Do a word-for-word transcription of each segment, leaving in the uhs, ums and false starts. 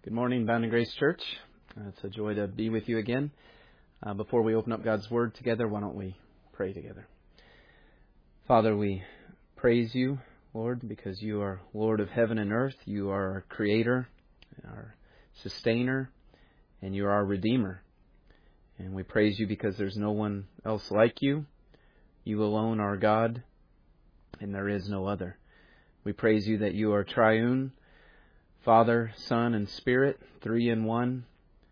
Good morning, Bound in Grace Church. Uh, it's a joy to be with you again. Uh, before we open up God's Word together, why don't we pray together? Father, we praise you, Lord, because you are Lord of heaven and earth. You are our Creator, our Sustainer, and you are our Redeemer. And we praise you because there's no one else like you. You alone are God, and there is no other. We praise you that you are triune, Father, Son, and Spirit, three in one.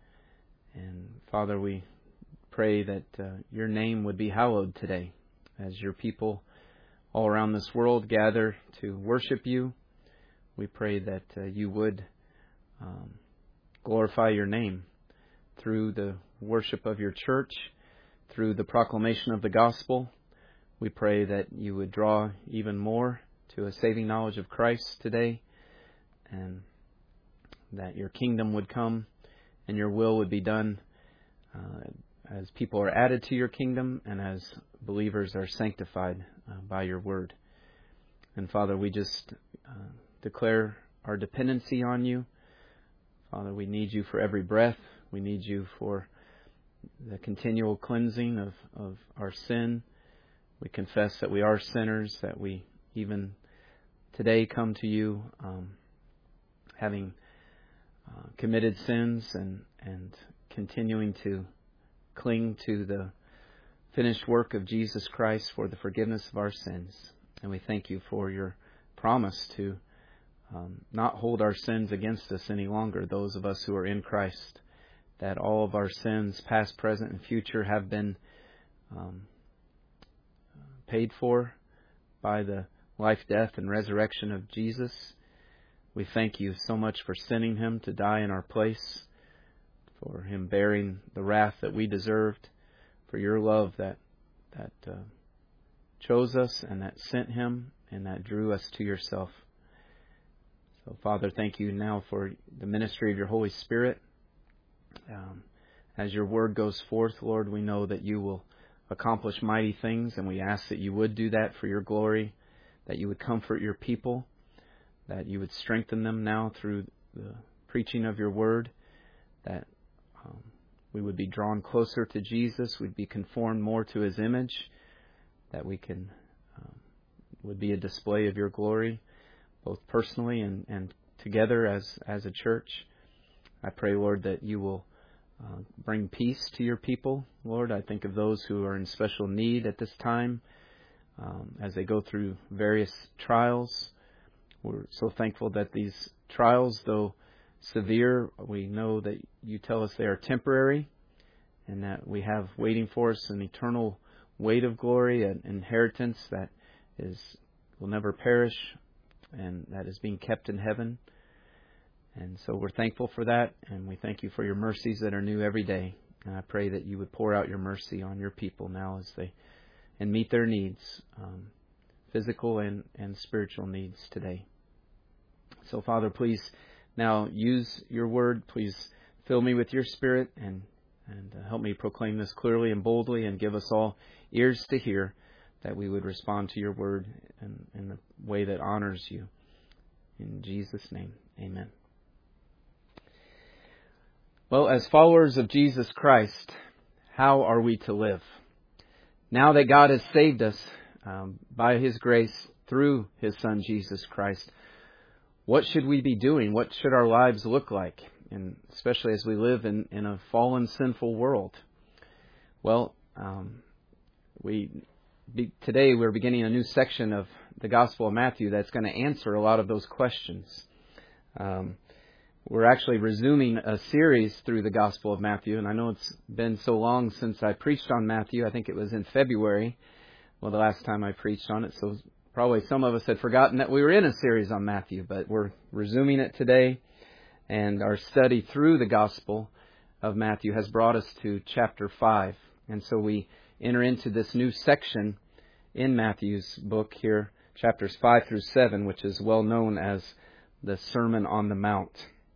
And Father, we pray that uh, your name would be hallowed today as your people all around this world gather to worship you. We pray that uh, you would um, glorify your name through the worship of your church, through the proclamation of the gospel. We pray that you would draw even more to a saving knowledge of Christ today, and that your kingdom would come and your will would be done uh, as people are added to your kingdom and as believers are sanctified uh, by your word. And Father, we just uh, declare our dependency on you. Father, we need you for every breath. We need you for the continual cleansing of, of our sin. We confess that we are sinners, that we even today come to you um, having uh, committed sins and, and continuing to cling to the finished work of Jesus Christ for the forgiveness of our sins. And we thank you for your promise to um, not hold our sins against us any longer, those of us who are in Christ, that all of our sins, past, present, and future, have been um, paid for by the life, death, and resurrection of Jesus. We thank you so much for sending him to die in our place, for him bearing the wrath that we deserved, for your love that that uh, chose us and that sent him and that drew us to yourself. So, Father, thank you now for the ministry of your Holy Spirit. Um, as your word goes forth, Lord, we know that you will accomplish mighty things, and we ask that you would do that for your glory, that you would comfort your people, that you would strengthen them now through the preaching of your word, that um, we would be drawn closer to Jesus, we'd be conformed more to his image, that we can um, would be a display of your glory, both personally and, and together as, as a church. I pray, Lord, that you will uh, bring peace to your people. Lord, I think of those who are in special need at this time um, as they go through various trials. We're so thankful that these trials, though severe, we know that you tell us they are temporary and that we have waiting for us an eternal weight of glory, an inheritance that is will never perish and that is being kept in heaven. And so we're thankful for that, and we thank you for your mercies that are new every day. And I pray that you would pour out your mercy on your people now as they and meet their needs, um, physical and, and spiritual needs today. So, Father, please now use your word. Please fill me with your spirit and, and uh, help me proclaim this clearly and boldly, and give us all ears to hear, that we would respond to your word in, in the way that honors you. In Jesus' name, amen. Well, as followers of Jesus Christ, how are we to live? Now that God has saved us um, by his grace through his Son, Jesus Christ, what should we be doing? What should our lives look like? And especially as we live in, in a fallen, sinful world. Well, um, we be, today we're beginning a new section of the Gospel of Matthew that's going to answer a lot of those questions. Um, we're actually resuming a series through the Gospel of Matthew, and I know it's been so long since I preached on Matthew. I think it was in February, well, the last time I preached on it, so probably some of us had forgotten that we were in a series on Matthew, but we're resuming it today, and our study through the Gospel of Matthew has brought us to chapter five. And so we enter into this new section in Matthew's book here, chapters five through seven, which is well known as the Sermon on the Mount.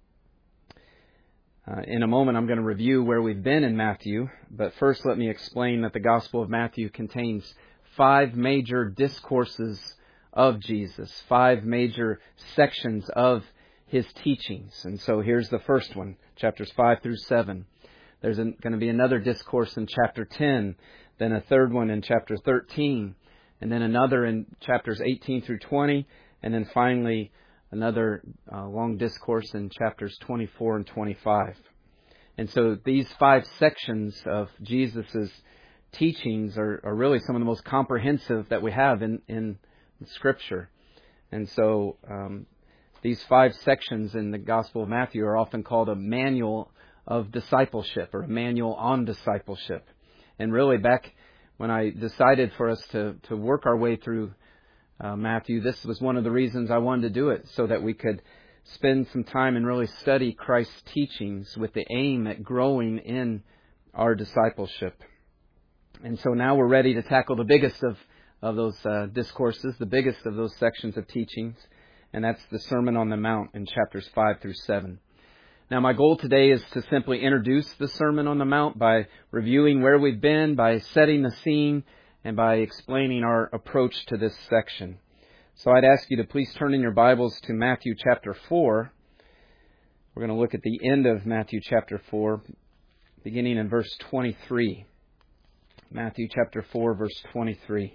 Uh, in a moment, I'm going to review where we've been in Matthew, but first let me explain that the Gospel of Matthew contains five major discourses of Jesus, five major sections of His teachings. And so here's the first one, chapters five through seven. There's going to be another discourse in chapter ten, then a third one in chapter thirteen, and then another in chapters eighteen through twenty, and then finally another uh, long discourse in chapters twenty-four and twenty-five. And so these five sections of Jesus' teachings are, are really some of the most comprehensive that we have in, in Scripture. And so um, these five sections in the Gospel of Matthew are often called a manual of discipleship, or a manual on discipleship. And really back when I decided for us to, to work our way through uh, Matthew, this was one of the reasons I wanted to do it, so that we could spend some time and really study Christ's teachings with the aim at growing in our discipleship. And so now we're ready to tackle the biggest of, of those uh, discourses, the biggest of those sections of teachings, and that's the Sermon on the Mount in chapters five through seven. Now my goal today is to simply introduce the Sermon on the Mount by reviewing where we've been, by setting the scene, and by explaining our approach to this section. So I'd ask you to please turn in your Bibles to Matthew chapter four. We're going to look at the end of Matthew chapter four, beginning in verse twenty-three. Matthew chapter four, verse twenty-three.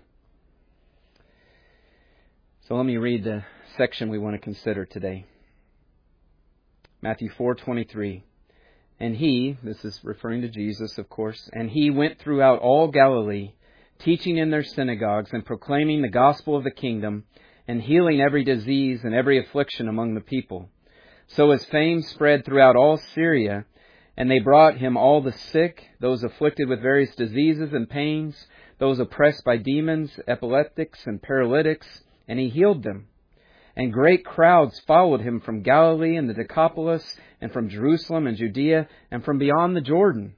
So let me read the section we want to consider today. Matthew four twenty-three. And he, this is referring to Jesus, of course, and he went throughout all Galilee, teaching in their synagogues and proclaiming the gospel of the kingdom, and healing every disease and every affliction among the people. So his fame spread throughout all Syria, and they brought him all the sick, those afflicted with various diseases and pains, those oppressed by demons, epileptics, and paralytics, and he healed them. And great crowds followed him from Galilee and the Decapolis, and from Jerusalem and Judea, and from beyond the Jordan.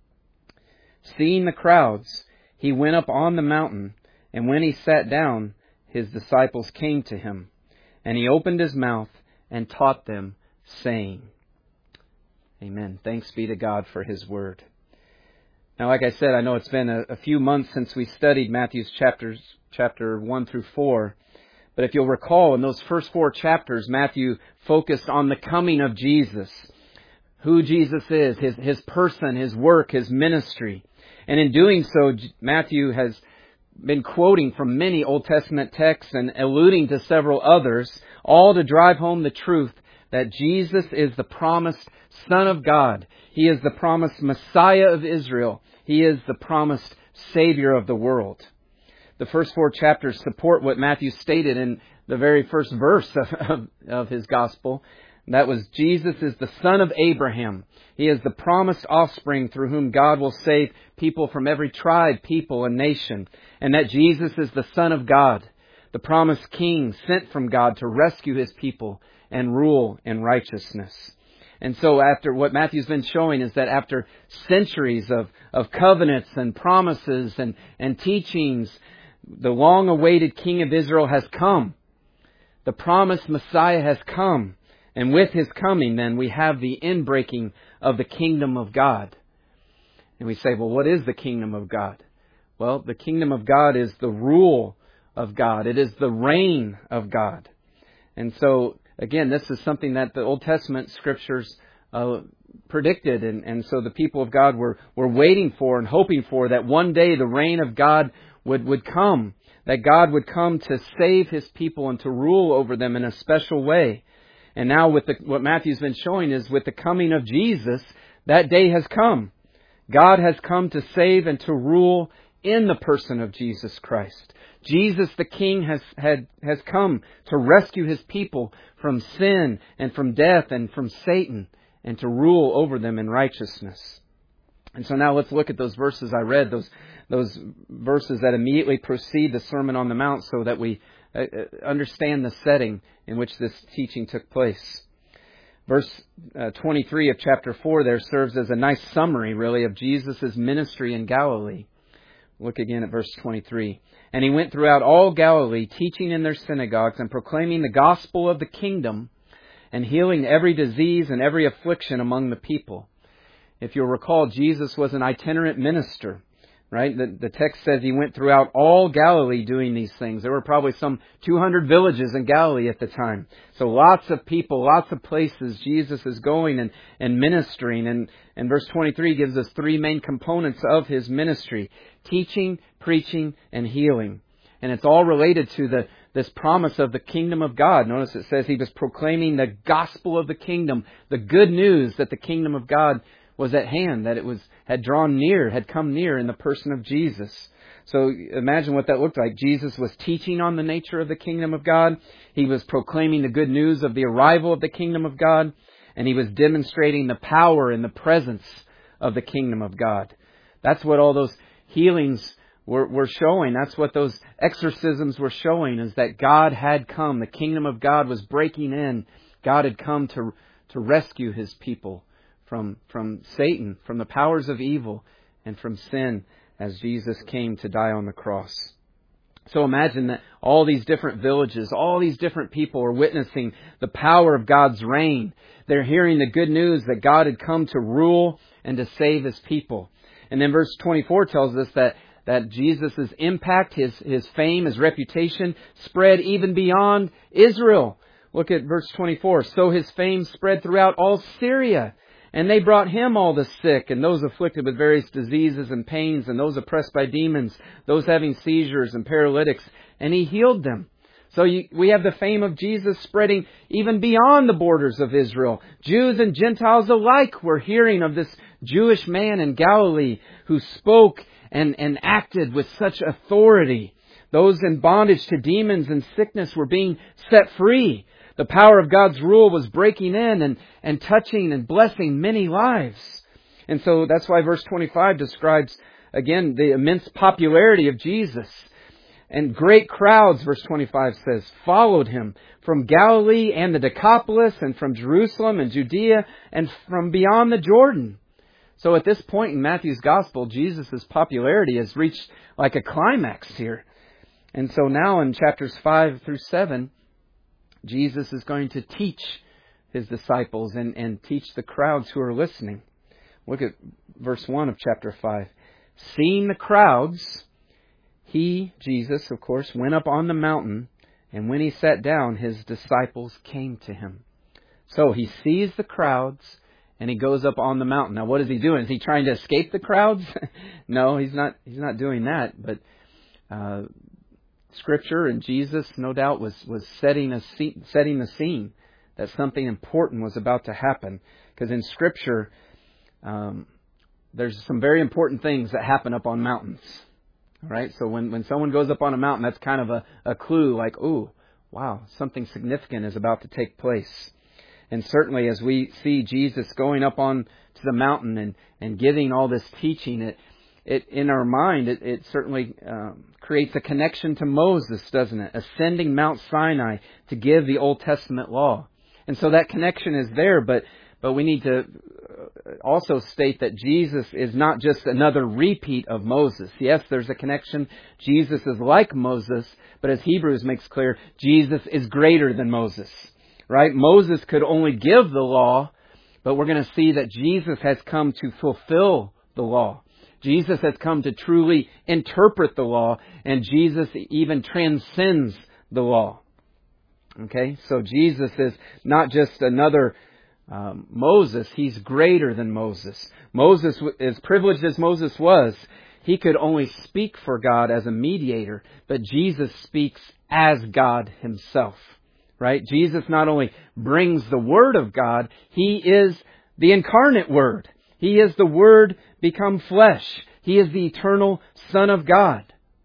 Seeing the crowds, he went up on the mountain, and when he sat down, his disciples came to him. And he opened his mouth and taught them, saying, Amen. Thanks be to God for His Word. Now, like I said, I know it's been a, a few months since we studied Matthew's chapters, chapter one through four. But if you'll recall, in those first four chapters, Matthew focused on the coming of Jesus, who Jesus is, His, his person, His work, His ministry. And in doing so, Matthew has been quoting from many Old Testament texts and alluding to several others, all to drive home the truth that Jesus is the promised Son of God. He is the promised Messiah of Israel. He is the promised Savior of the world. The first four chapters support what Matthew stated in the very first verse of, of, of his gospel. That was, Jesus is the son of Abraham. He is the promised offspring through whom God will save people from every tribe, people, and nation. And that Jesus is the Son of God, the promised King sent from God to rescue His people and rule in righteousness. And so after what Matthew's been showing is that after centuries of, of covenants and promises and, and teachings, the long-awaited King of Israel has come. The promised Messiah has come. And with His coming, then, we have the inbreaking of the kingdom of God. And we say, well, what is the kingdom of God? Well, the kingdom of God is the rule of God. It is the reign of God. And so, again, this is something that the Old Testament Scriptures uh, predicted. And, and so the people of God were, were waiting for and hoping for that one day the reign of God would, would come. That God would come to save His people and to rule over them in a special way. And now with the, what Matthew's been showing is with the coming of Jesus, that day has come. God has come to save and to rule in the person of Jesus Christ. Jesus the King has had, has come to rescue His people from sin and from death and from Satan and to rule over them in righteousness. And so now let's look at those verses I read, those, those verses that immediately precede the Sermon on the Mount so that we understand the setting in which this teaching took place. Verse uh, twenty-three of chapter four there serves as a nice summary, really, of Jesus' ministry in Galilee. Look again at verse twenty-three. And He went throughout all Galilee, teaching in their synagogues and proclaiming the gospel of the kingdom and healing every disease and every affliction among the people. If you'll recall, Jesus was an itinerant minister. right? The, the text says He went throughout all Galilee doing these things. There were probably some two hundred villages in Galilee at the time. So lots of people, lots of places Jesus is going and, and ministering. And, and verse twenty-three gives us three main components of His ministry: teaching, preaching, and healing. And it's all related to the this promise of the kingdom of God. Notice it says He was proclaiming the gospel of the kingdom, the good news that the kingdom of God was at hand, that it was had drawn near, had come near in the person of Jesus. So imagine what that looked like. Jesus was teaching on the nature of the kingdom of God. He was proclaiming the good news of the arrival of the kingdom of God. And He was demonstrating the power and the presence of the kingdom of God. That's what all those healings were, were showing. That's what those exorcisms were showing, is that God had come. The kingdom of God was breaking in. God had come to, to rescue His people from from Satan, from the powers of evil, and from sin, as Jesus came to die on the cross. So imagine that all these different villages, all these different people are witnessing the power of God's reign. They're hearing the good news that God had come to rule and to save His people. And then verse twenty-four tells us that, that Jesus' impact, His, his fame, His reputation spread even beyond Israel. Look at verse twenty-four. So His fame spread throughout all Syria. And they brought Him all the sick, and those afflicted with various diseases and pains, and those oppressed by demons, those having seizures and paralytics, and He healed them. So you, we have the fame of Jesus spreading even beyond the borders of Israel. Jews and Gentiles alike were hearing of this Jewish man in Galilee who spoke and, and acted with such authority. Those in bondage to demons and sickness were being set free. The power of God's rule was breaking in and, and touching and blessing many lives. And so that's why verse twenty-five describes, again, the immense popularity of Jesus. And great crowds, verse twenty-five says, followed Him from Galilee and the Decapolis, and from Jerusalem and Judea, and from beyond the Jordan. So at this point in Matthew's Gospel, Jesus' popularity has reached like a climax here. And so now in chapters five through seven, Jesus is going to teach His disciples and, and teach the crowds who are listening. Look at verse one of chapter five. Seeing the crowds, He, Jesus, of course, went up on the mountain, and when He sat down, His disciples came to Him. So He sees the crowds, and He goes up on the mountain. Now, what is He doing? Is He trying to escape the crowds? No, He's not. He's not doing that. But uh, Scripture and Jesus, no doubt, was was setting a scene, setting the scene that something important was about to happen. Because in Scripture, um, there's some very important things that happen up on mountains. All right, so when, when someone goes up on a mountain, that's kind of a, a clue, like, ooh, wow, something significant is about to take place. And certainly as we see Jesus going up on to the mountain and, and giving all this teaching, it it in our mind, it, it certainly um, creates a connection to Moses, doesn't it? Ascending Mount Sinai to give the Old Testament law. And so that connection is there, but but we need to also state that Jesus is not just another repeat of Moses. Yes, there's a connection. Jesus is like Moses, but as Hebrews makes clear, Jesus is greater than Moses. Right? Moses could only give the law, but we're going to see that Jesus has come to fulfill the law. Jesus has come to truly interpret the law, and Jesus even transcends the law. Okay? So Jesus is not just another um, Moses. He's greater than Moses. Moses, as privileged as Moses was, he could only speak for God as a mediator, but Jesus speaks as God Himself. Right? Jesus not only brings the Word of God, He is the incarnate Word. He is the Word become flesh. He is the eternal Son of God.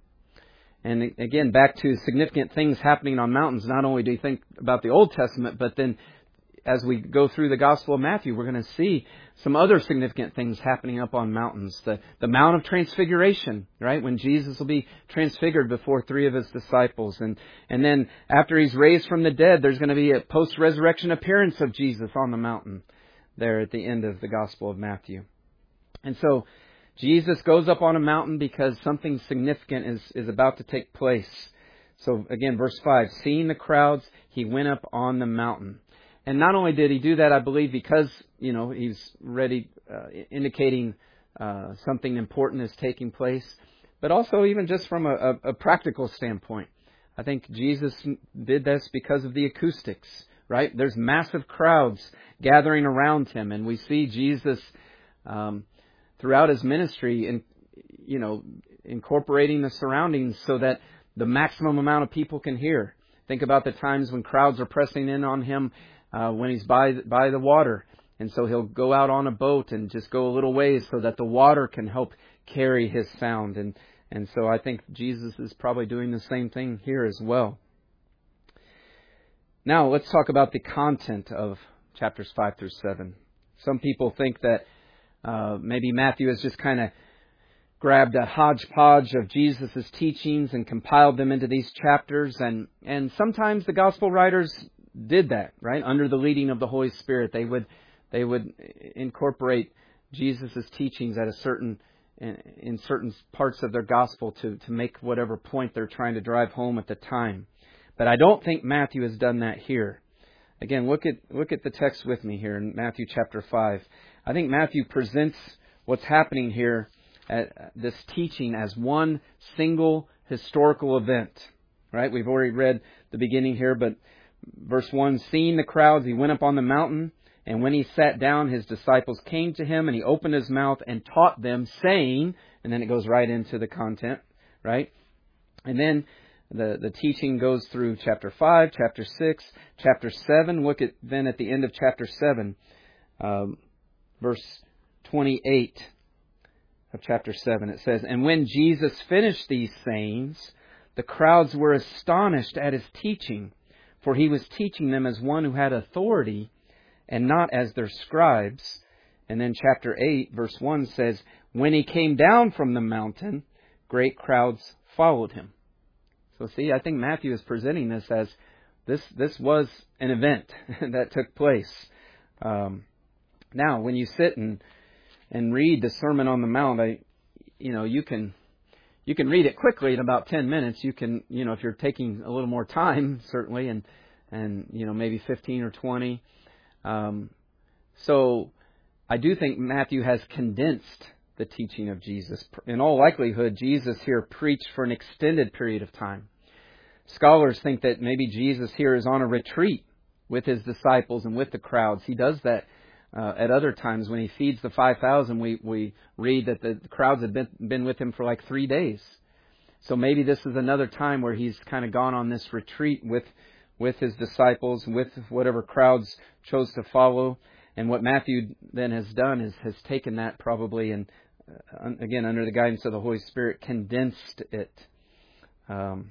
And again, back to significant things happening on mountains. Not only do you think about the Old Testament, but then as we go through the Gospel of Matthew, we're going to see some other significant things happening up on mountains. The, the Mount of Transfiguration, right? When Jesus will be transfigured before three of His disciples. And, and then after He's raised from the dead, there's going to be a post-resurrection appearance of Jesus on the mountain there at the end of the Gospel of Matthew. And so Jesus goes up on a mountain because something significant is, is about to take place. So again, verse five, seeing the crowds, He went up on the mountain. And not only did He do that, I believe, because, you know, He's ready, uh, indicating uh, something important is taking place, but also even just from a, a, a practical standpoint. I think Jesus did this because of the acoustics, right? There's massive crowds gathering around him, and we see Jesus um, throughout his ministry, in, you know, incorporating the surroundings so that the maximum amount of people can hear. Think about the times when crowds are pressing in on him uh, when he's by by the water. And so he'll go out on a boat and just go a little ways so that the water can help carry his sound. And, and so I think Jesus is probably doing the same thing here as well. Now let's talk about the content of chapters five through seven. Some people think that uh, maybe Matthew has just kind of grabbed a hodgepodge of Jesus' teachings and compiled them into these chapters. And, and sometimes the gospel writers did that, right? Under the leading of the Holy Spirit, they would they would incorporate Jesus' teachings at a certain in, in certain parts of their gospel to, to make whatever point they're trying to drive home at the time. But I don't think Matthew has done that here. Again, look at look at the text with me here in Matthew chapter five. I think Matthew presents what's happening here, at this teaching, as one single historical event. Right? We've already read the beginning here, but verse one, seeing the crowds, he went up on the mountain, and when he sat down, his disciples came to him, and he opened his mouth and taught them, saying, and then it goes right into the content, right? And then the, the teaching goes through chapter five, chapter six, chapter seven. Look at then at the end of chapter seven, um, verse twenty-eight of chapter seven. It says, and when Jesus finished these sayings, the crowds were astonished at his teaching, for he was teaching them as one who had authority and not as their scribes. And then chapter eight, verse one says, when he came down from the mountain, great crowds followed him. So see, I think Matthew is presenting this as this this was an event that took place. Um, now, when you sit and and read the Sermon on the Mount, I, you know, you can you can read it quickly in about ten minutes. You can, you know, if you're taking a little more time, certainly, and and you know maybe fifteen or twenty. Um, so I do think Matthew has condensed the teaching of Jesus. In all likelihood, Jesus here preached for an extended period of time. Scholars think that maybe Jesus here is on a retreat with his disciples and with the crowds. He does that uh, at other times. When he feeds the five thousand, we, we read that the crowds had been, been with him for like three days. So maybe this is another time where he's kind of gone on this retreat with with his disciples, with whatever crowds chose to follow. And what Matthew then has done is has taken that probably and, uh, again, under the guidance of the Holy Spirit, condensed it. Um,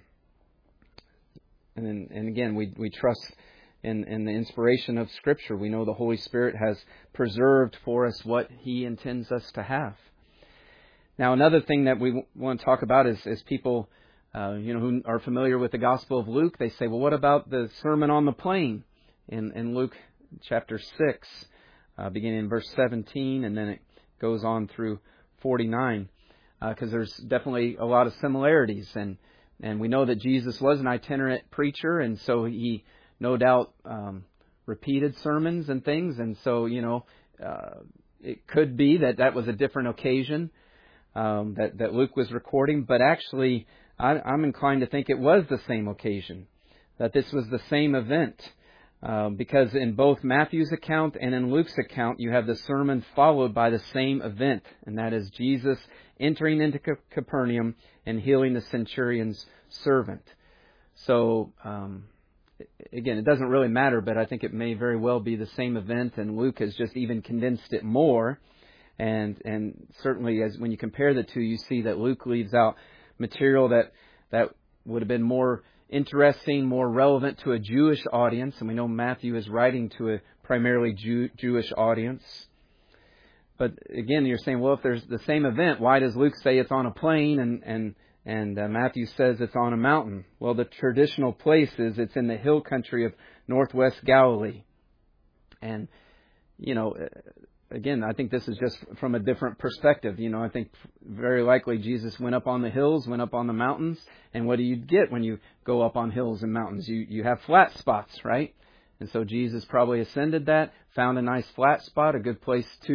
and, then, and again, we, we trust in, in the inspiration of Scripture. We know the Holy Spirit has preserved for us what He intends us to have. Now, another thing that we w- want to talk about is, is people Uh, you know, who are familiar with the Gospel of Luke. They say, well, what about the Sermon on the Plain in, in Luke chapter six, uh, beginning in verse seventeen, and then it goes on through forty-nine, because uh, there's definitely a lot of similarities. And, and we know that Jesus was an itinerant preacher, and so he no doubt um, repeated sermons and things. And so, you know, uh, it could be that that was a different occasion um, that, that Luke was recording, but actually I'm inclined to think it was the same occasion, that this was the same event, uh, because in both Matthew's account and in Luke's account, you have the sermon followed by the same event, and that is Jesus entering into Capernaum and healing the centurion's servant. So, um, again, it doesn't really matter, but I think it may very well be the same event, and Luke has just even condensed it more. And and certainly, as when you compare the two, you see that Luke leaves out material that that would have been more interesting, more relevant to a Jewish audience. And we know Matthew is writing to a primarily Jew, Jewish audience. But again, you're saying, well, if there's the same event, why does Luke say it's on a plain and and and uh, Matthew says it's on a mountain? Well, the traditional place is it's in the hill country of northwest Galilee. And, you know, again, I think this is just from a different perspective. You know, I think very likely Jesus went up on the hills, went up on the mountains. And what do you get when you go up on hills and mountains? You you have flat spots, right? And so Jesus probably ascended that, found a nice flat spot, a good place to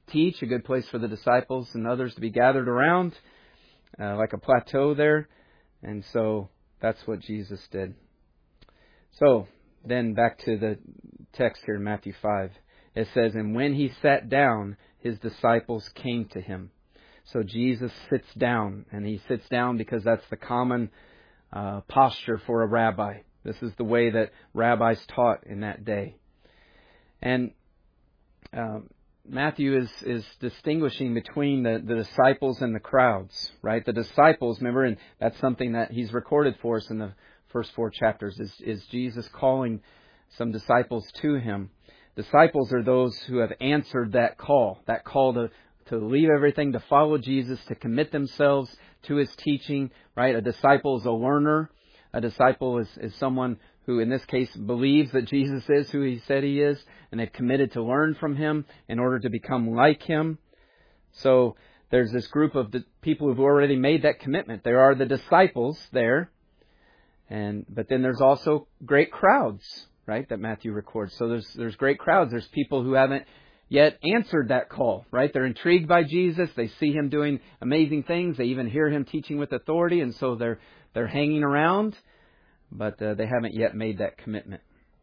teach, a good place for the disciples and others to be gathered around, uh, like a plateau there. And so that's what Jesus did. So then back to the text here in Matthew five. It says, and when he sat down, his disciples came to him. So Jesus sits down, and he sits down because that's the common uh, posture for a rabbi. This is the way that rabbis taught in that day. And uh, Matthew is, is distinguishing between the, the disciples and the crowds, right? The disciples, remember, and that's something that he's recorded for us in the first four chapters, is, is Jesus calling some disciples to him. Disciples are those who have answered that call, that call to, to leave everything, to follow Jesus, to commit themselves to his teaching, right? A disciple is a learner. A disciple is, is someone who, in this case, believes that Jesus is who he said he is, and they've committed to learn from him in order to become like him. So there's this group of the people who've already made that commitment. There are the disciples there, and but then there's also great crowds, right, that Matthew records. So there's there's great crowds. There's people who haven't yet answered that call, right? They're intrigued by Jesus. They see him doing amazing things. They even hear him teaching with authority, and so they're they're hanging around, but uh, they haven't yet made that commitment.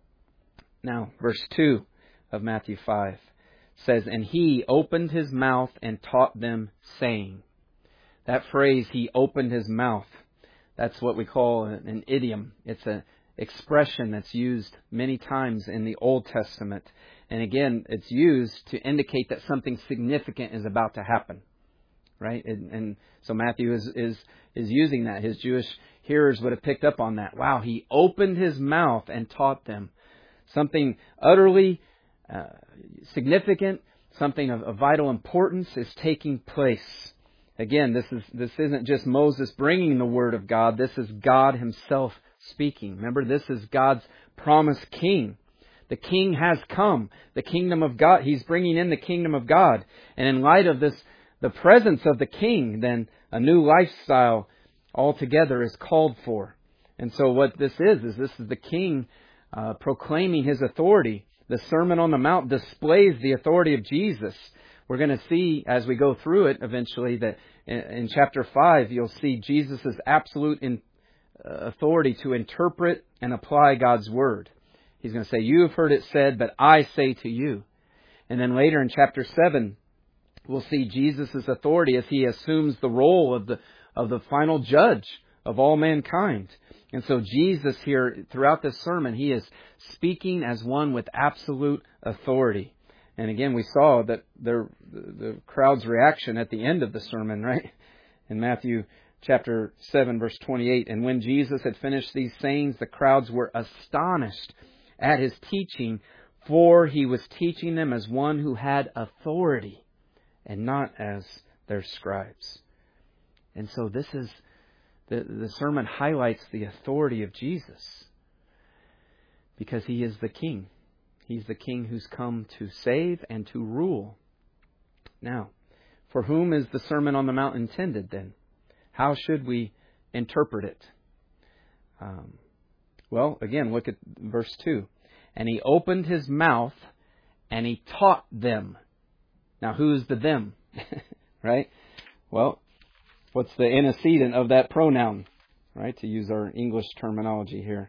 Now, verse two of Matthew five says, and he opened his mouth and taught them, saying. That phrase, he opened his mouth, that's what we call an idiom. It's an expression that's used many times in the Old Testament. And again, it's used to indicate that something significant is about to happen. Right? And, and so Matthew is, is, is using that. His Jewish hearers would have picked up on that. Wow, he opened his mouth and taught them. Something utterly uh, significant, something of, of vital importance is taking place. Again, this is this isn't just Moses bringing the Word of God. This is God himself speaking. Remember, this is God's promised king. The king has come. The kingdom of God. He's bringing in the kingdom of God. And in light of this, the presence of the king, then a new lifestyle altogether is called for. And so what this is, is this is the king uh, proclaiming his authority. The Sermon on the Mount displays the authority of Jesus. We're going to see as we go through it eventually that in, in chapter five, you'll see Jesus' absolute in, uh, authority to interpret and apply God's Word. He's going to say, you have heard it said, but I say to you. And then later in chapter seven, we'll see Jesus' authority as he assumes the role of the of the final judge of all mankind. And so Jesus here, throughout this sermon, he is speaking as one with absolute authority. And again, we saw that the, the crowd's reaction at the end of the sermon, right? In Matthew chapter seven, verse twenty-eight. And when Jesus had finished these sayings, the crowds were astonished at his teaching, for he was teaching them as one who had authority and not as their scribes. And so this is, the, the sermon highlights the authority of Jesus because he is the king. He's the king who's come to save and to rule. Now, for whom is the Sermon on the Mount intended then? How should we interpret it? Um, well, again, look at verse two. And he opened his mouth and he taught them. Now, who's the them? Right? Well, what's the antecedent of that pronoun? Right? To use our English terminology here.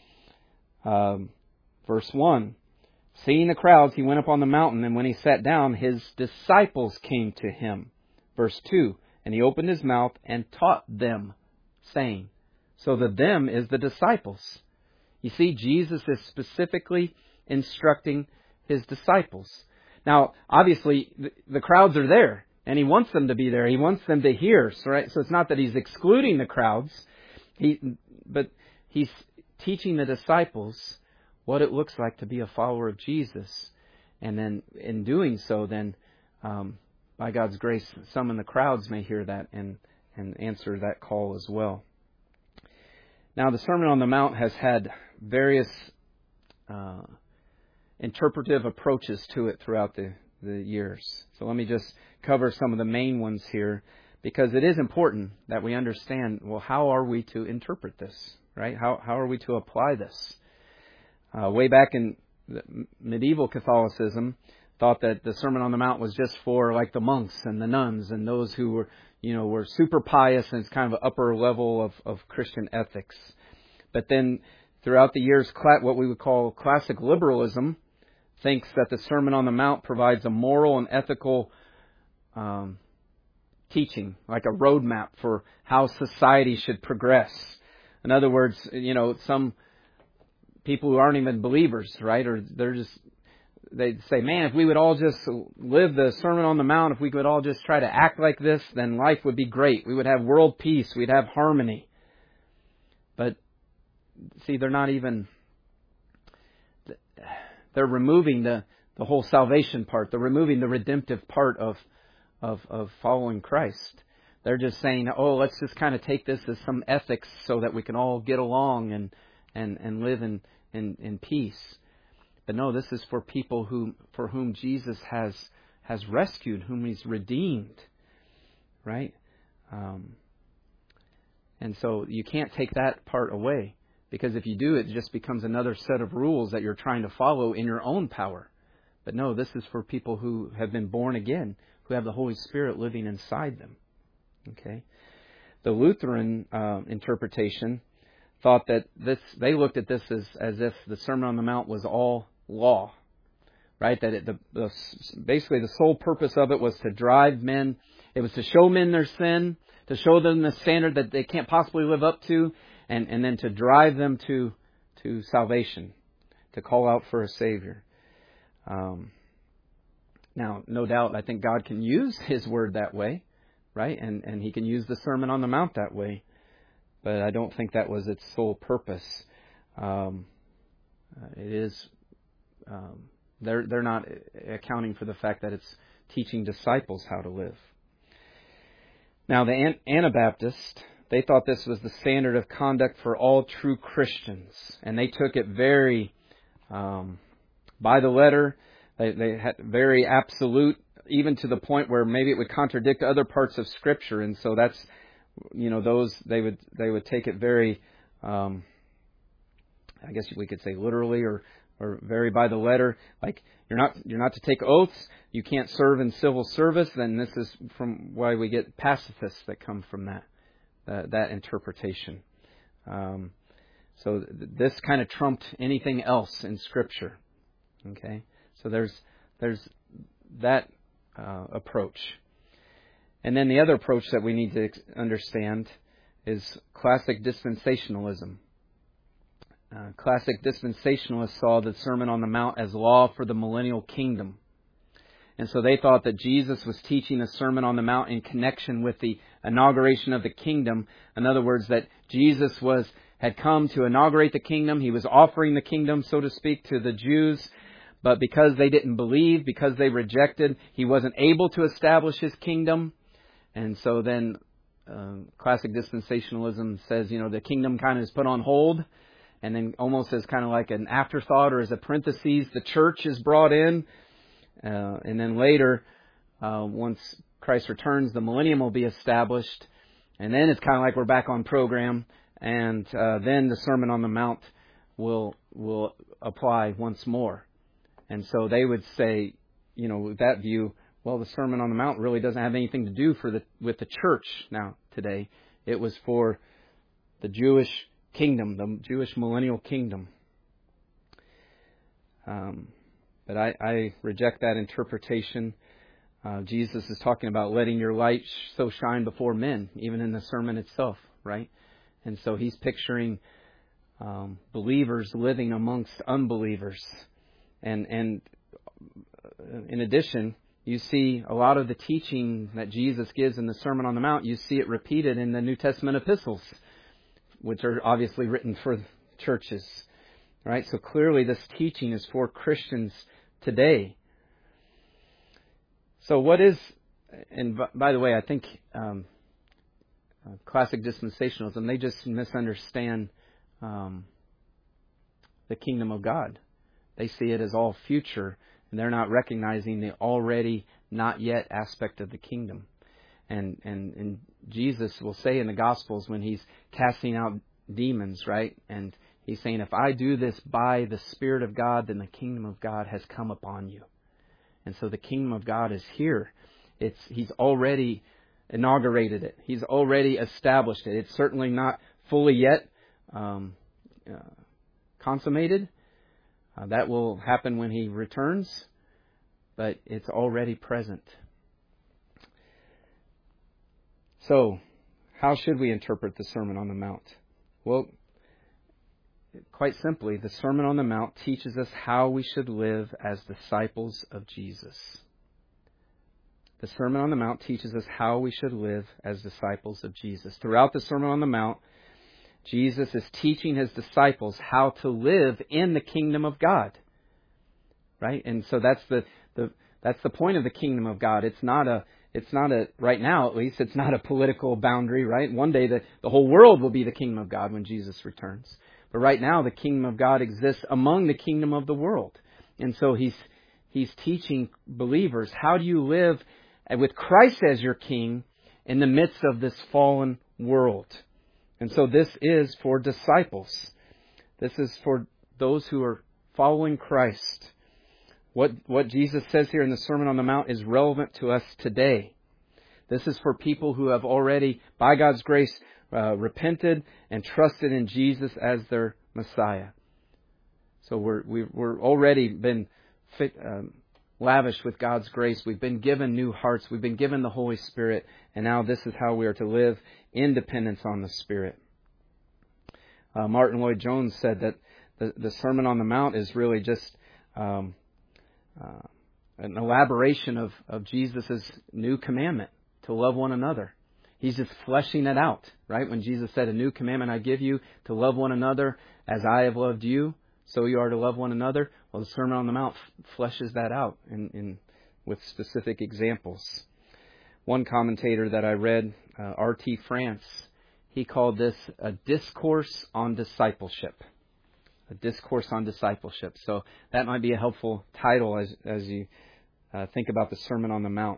Um, verse one. Seeing the crowds, he went up on the mountain, and when he sat down, his disciples came to him. Verse two, and he opened his mouth and taught them, saying. So the them is the disciples. You see, Jesus is specifically instructing his disciples. Now, obviously, the, the crowds are there, and he wants them to be there. He wants them to hear. So, right? So it's not that he's excluding the crowds, he, but he's teaching the disciples what it looks like to be a follower of Jesus. And then in doing so, then um, by God's grace, some in the crowds may hear that and, and answer that call as well. Now, the Sermon on the Mount has had various uh, interpretive approaches to it throughout the, the years. So let me just cover some of the main ones here, because it is important that we understand, well, how are we to interpret this, right? How how are we to apply this? Uh, way back in medieval Catholicism, thought that the Sermon on the Mount was just for like the monks and the nuns and those who were, you know, were super pious, and it's kind of an upper level of, of Christian ethics. But then throughout the years, what we would call classic liberalism thinks that the Sermon on the Mount provides a moral and ethical um, teaching, like a roadmap for how society should progress. In other words, you know, some people who aren't even believers, right, or they're just, they say, man, if we would all just live the Sermon on the Mount, if we could all just try to act like this, then life would be great. We would have world peace. We'd have harmony. But see, they're not even, they're removing the, the whole salvation part. They're removing the redemptive part of, of, of following Christ. They're just saying, oh, let's just kind of take this as some ethics so that we can all get along and, and, and live in, in, in peace. But no, this is for people who, for whom Jesus has, has rescued, whom He's redeemed. Right? Um, and so you can't take that part away. Because if you do, it just becomes another set of rules that you're trying to follow in your own power. But no, this is for people who have been born again, who have the Holy Spirit living inside them. Okay, the Lutheran uh, interpretation thought that this, they looked at this as, as if the Sermon on the Mount was all law, right? That it, the, the basically the sole purpose of it was to drive men. It was to show men their sin, to show them the standard that they can't possibly live up to. And, and then to drive them to to salvation, to call out for a Savior. Um, now, no doubt, I think God can use His Word that way, right? And and He can use the Sermon on the Mount that way. But I don't think that was its sole purpose. Um, it is um, they're they're not accounting for the fact that it's teaching disciples how to live. Now, the Anabaptist, they thought this was the standard of conduct for all true Christians. And they took it very um, by the letter. They, they had very absolute, even to the point where maybe it would contradict other parts of Scripture. And so that's, you know, those, they would they would take it very, um, I guess we could say literally, or or very by the letter. Like, you're not you're not to take oaths. You can't serve in civil service. Then this is from why we get pacifists that come from that. Uh, that interpretation. Um, so th- this kind of trumped anything else in Scripture. Okay, so there's there's that uh, approach, and then the other approach that we need to ex- understand is classic dispensationalism. Uh, classic dispensationalists saw the Sermon on the Mount as law for the millennial kingdom. And so they thought that Jesus was teaching the Sermon on the Mount in connection with the inauguration of the kingdom. In other words, that Jesus was had come to inaugurate the kingdom. He was offering the kingdom, so to speak, to the Jews. But because they didn't believe, because they rejected, He wasn't able to establish His kingdom. And so then uh, classic dispensationalism says, you know, the kingdom kind of is put on hold. And then almost as kind of like an afterthought or as a parenthesis, the church is brought in. Uh, and then later, uh, once Christ returns, the millennium will be established. And then it's kind of like we're back on program. And uh, then the Sermon on the Mount will will apply once more. And so they would say, you know, with that view, well, the Sermon on the Mount really doesn't have anything to do for the with the church now today. It was for the Jewish kingdom, the Jewish millennial kingdom. Um, but I, I reject that interpretation. Uh, Jesus is talking about letting your light so shine before men, even in the sermon itself, right? And so He's picturing um, believers living amongst unbelievers. And and in addition, you see a lot of the teaching that Jesus gives in the Sermon on the Mount, you see it repeated in the New Testament epistles, which are obviously written for churches. Right? So clearly this teaching is for Christians today. So what is, and by the way, I think um, uh, classic dispensationalism, they just misunderstand um, the kingdom of God. They see it as all future, and they're not recognizing the already not yet aspect of the kingdom. And, and, and Jesus will say in the Gospels when He's casting out demons, right? And He's saying, if I do this by the Spirit of God, then the kingdom of God has come upon you. And so the kingdom of God is here. It's He's already inaugurated it. He's already established it. It's certainly not fully yet um, uh, consummated. Uh, that will happen when He returns, but it's already present. So, how should we interpret the Sermon on the Mount? Well, quite simply, the Sermon on the Mount teaches us how we should live as disciples of Jesus. The Sermon on the Mount teaches us how we should live as disciples of Jesus. Throughout the Sermon on the Mount, Jesus is teaching His disciples how to live in the kingdom of God. Right? And so that's the, the that's the point of the kingdom of God. It's not a It's not a, right now at least, it's not a political boundary, right? One day the, the whole world will be the kingdom of God when Jesus returns. But right now the kingdom of God exists among the kingdom of the world. And so He's He's teaching believers, how do you live with Christ as your King in the midst of this fallen world? And so this is for disciples. This is for those who are following Christ. What what Jesus says here in the Sermon on the Mount is relevant to us today. This is for people who have already, by God's grace, uh, repented and trusted in Jesus as their Messiah. So we're we've, we're already been fit, um, lavished with God's grace. We've been given new hearts. We've been given the Holy Spirit, and now this is how we are to live in dependence on the Spirit. Uh, Martin Lloyd-Jones said that the, the Sermon on the Mount is really just Um, Uh, an elaboration of, of Jesus' new commandment to love one another. He's just fleshing it out, right? When Jesus said, a new commandment I give you, to love one another as I have loved you, so you are to love one another. Well, the Sermon on the Mount f- fleshes that out in, in with specific examples. One commentator that I read, uh, R T France, he called this a discourse on discipleship. A discourse on discipleship. So that might be a helpful title as as you uh, think about the Sermon on the Mount.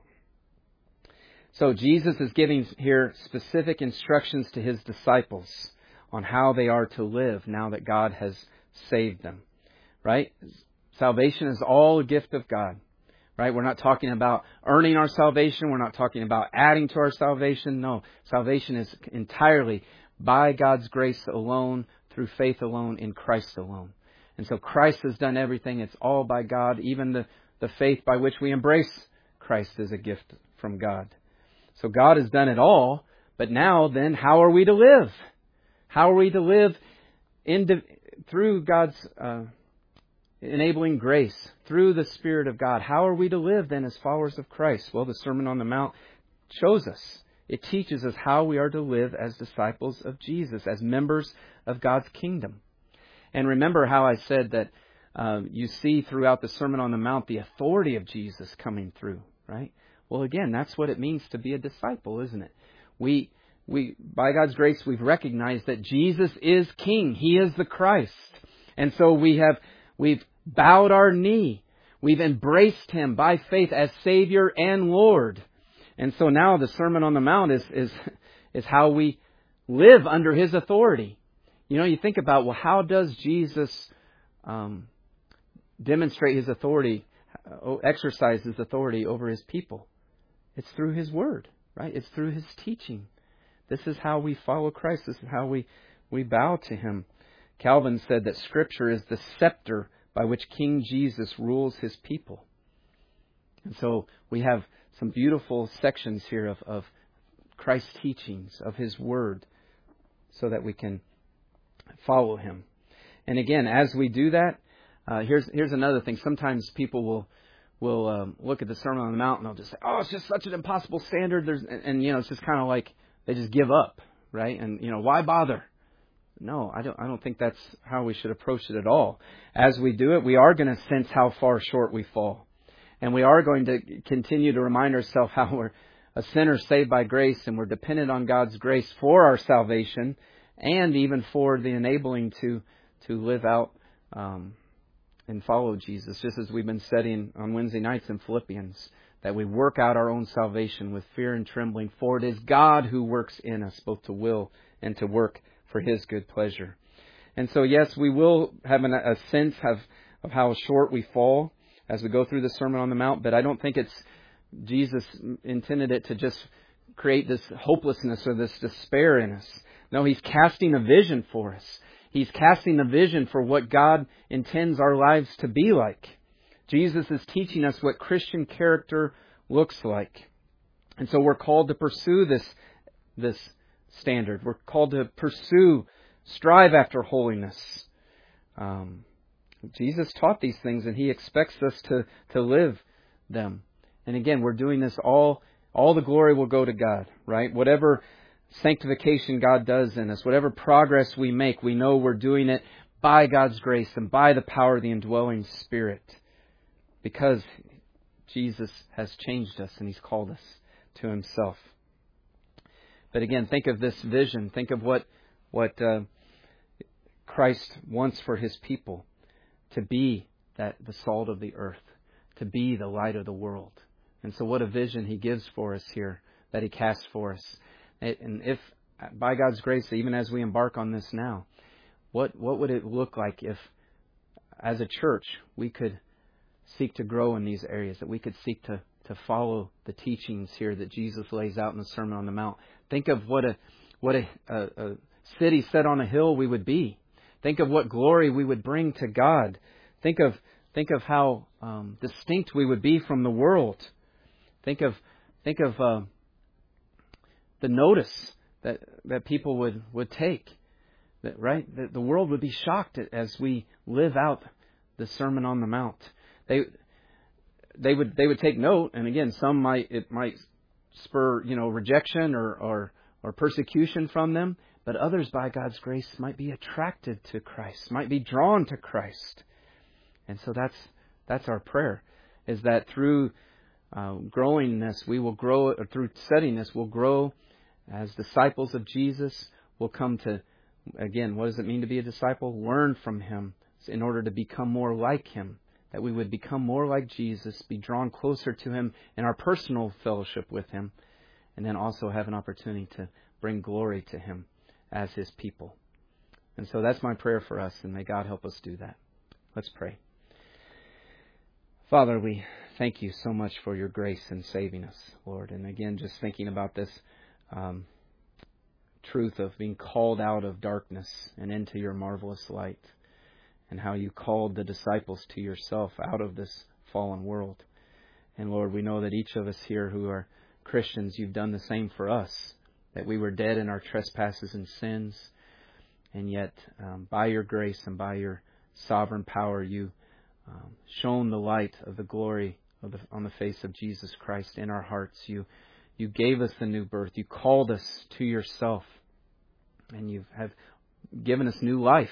So Jesus is giving here specific instructions to His disciples on how they are to live now that God has saved them. Right? Salvation is all a gift of God. Right? We're not talking about earning our salvation. We're not talking about adding to our salvation. No. Salvation is entirely by God's grace alone, through faith alone, in Christ alone. And so Christ has done everything. It's all by God. Even the, the faith by which we embrace Christ is a gift from God. So God has done it all. But now then, how are we to live? How are we to live in the, through God's uh, enabling grace, through the Spirit of God? How are we to live then as followers of Christ? Well, the Sermon on the Mount shows us. It teaches us how we are to live as disciples of Jesus, as members of God's kingdom. And remember how I said that uh, you see throughout the Sermon on the Mount the authority of Jesus coming through, right? Well, again, that's what it means to be a disciple, isn't it? We, we, by God's grace, we've recognized that Jesus is King. He is the Christ. And so we have, we've bowed our knee. We've embraced Him by faith as Savior and Lord. And so now the Sermon on the Mount is, is, is how we live under His authority. You know, you think about, well, how does Jesus um, demonstrate His authority, exercise His authority over His people? It's through His Word, right? It's through His teaching. This is how we follow Christ. This is how we, we bow to Him. Calvin said that Scripture is the scepter by which King Jesus rules His people. And so we have some beautiful sections here of, of Christ's teachings, of His Word, so that we can follow Him. And again, as we do that, uh, here's here's another thing. Sometimes people will will um, look at the Sermon on the Mount and they'll just say, "Oh, it's just such an impossible standard." There's and, and you know, it's just kind of like they just give up, right? And you know, why bother? No, I don't. I don't think that's how we should approach it at all. As we do it, we are going to sense how far short we fall. And we are going to continue to remind ourselves how we're a sinner saved by grace and we're dependent on God's grace for our salvation and even for the enabling to to live out um, and follow Jesus, just as we've been studying on Wednesday nights in Philippians, that we work out our own salvation with fear and trembling, for it is God who works in us both to will and to work for His good pleasure. And so, yes, we will have an, a sense of, of how short we fall. as we go through the Sermon on the Mount, but I don't think it's Jesus intended it to just create this hopelessness or this despair in us. No, He's casting a vision for us. He's casting a vision for what God intends our lives to be like. Jesus is teaching us what Christian character looks like. And so we're called to pursue this, this standard. We're called to pursue, strive after holiness. Um, Jesus taught these things, and He expects us to, to live them. And again, we're doing this all, all the glory will go to God, right? Whatever sanctification God does in us, whatever progress we make, we know we're doing it by God's grace and by the power of the indwelling Spirit, because Jesus has changed us and He's called us to Himself. But again, think of this vision. Think of what, what uh, Christ wants for His people, to be that the salt of the earth, to be the light of the world. And so what a vision He gives for us here, that He casts for us. And if, by God's grace, even as we embark on this now, what what would it look like if, as a church, we could seek to grow in these areas, that we could seek to, to follow the teachings here that Jesus lays out in the Sermon on the Mount? Think of what a what a, a, a city set on a hill we would be. Think of what glory we would bring to God. Think of think of how um, distinct we would be from the world. Think of think of uh, the notice that that people would, would take. That right, that the world would be shocked as we live out the Sermon on the Mount. They they would they would take note, and again, some might it might spur you know rejection or or, or persecution from them, but others, by God's grace, might be attracted to Christ, might be drawn to Christ. And so that's that's our prayer, is that through uh, growing this, we will grow, or through studying this, we'll grow as disciples of Jesus. We'll come to, again, what does it mean to be a disciple? Learn from Him in order to become more like Him, that we would become more like Jesus, be drawn closer to Him in our personal fellowship with Him, and then also have an opportunity to bring glory to Him as His people. And so that's my prayer for us, and may God help us do that. Let's pray. Father, we thank You so much for Your grace in saving us, Lord. And again, just thinking about this um, truth of being called out of darkness and into Your marvelous light, and how You called the disciples to Yourself out of this fallen world. And Lord, we know that each of us here who are Christians, You've done the same for us, that we were dead in our trespasses and sins, and yet um, by Your grace and by Your sovereign power, You um, shone the light of the glory of the, on the face of Jesus Christ in our hearts. You You gave us the new birth. You called us to Yourself, and You have given us new life.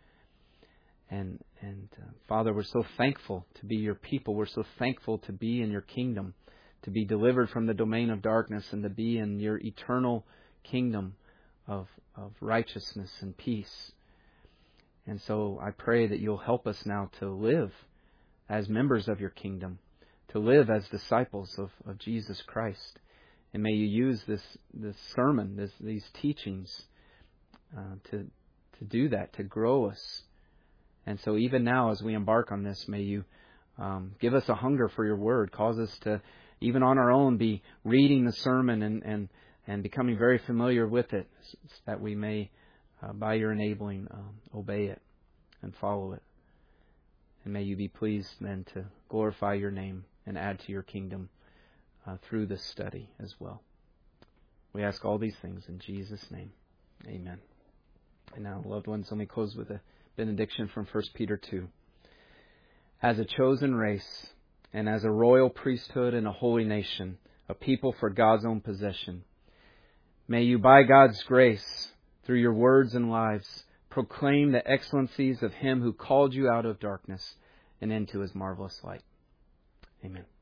And and uh, Father, we're so thankful to be Your people. We're so thankful to be in Your kingdom, to be delivered from the domain of darkness, and to be in Your eternal kingdom of of righteousness and peace. And so I pray that You'll help us now to live as members of Your kingdom, to live as disciples of, of Jesus Christ. And may You use this this sermon, this, these teachings, uh, to to do that, to grow us. And so even now, as we embark on this, may You um, give us a hunger for Your Word. Cause us to, even on our own, be reading the sermon and, and, and becoming very familiar with it, so that we may, uh, by Your enabling, um, obey it and follow it. And may You be pleased then to glorify Your name and add to Your kingdom uh, through this study as well. We ask all these things in Jesus' name. Amen. And now, loved ones, let me close with a benediction from First Peter two. As a chosen race, and as a royal priesthood and a holy nation, a people for God's own possession, may you, by God's grace, through your words and lives, proclaim the excellencies of Him who called you out of darkness and into His marvelous light. Amen.